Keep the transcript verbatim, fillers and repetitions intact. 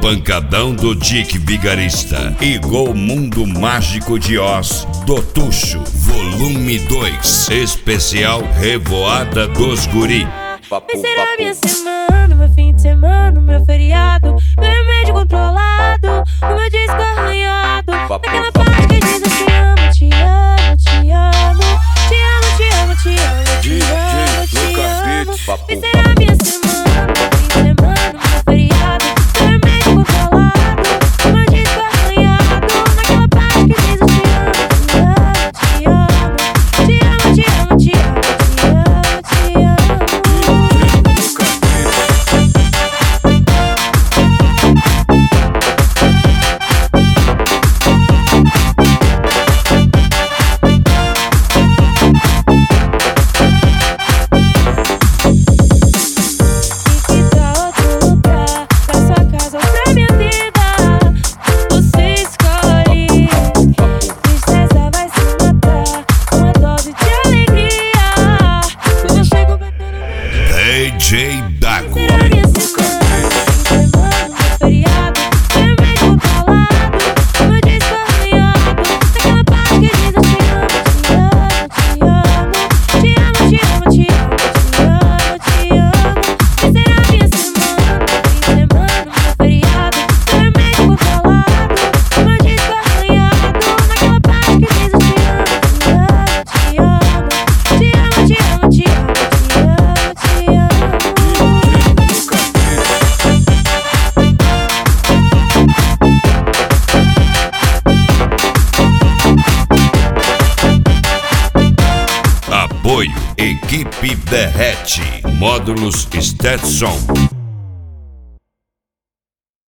Pancadão do Dick Vigarista e Gol Mundo Mágico de Oz do Tuxo, volume dois, especial Revoada dos Guri. Vai ser a minha semana, meu fim de semana, meu feriado, meu remédio controlado, o meu disco arranhado, naquela parte que diz eu te amo, te amo, te amo, te amo, te amo, te amo, te amo, te amo. Vai ser a minha semana, meu fim de semana, meu feriado, meu remédio controlado, o meu disco arranhado, naquela parte que diz eu te amo, te amo, te amo, te amo, te amo, te amo, te amo. D J Dago. Apoio Equipe Derrete, Módulos Stetson,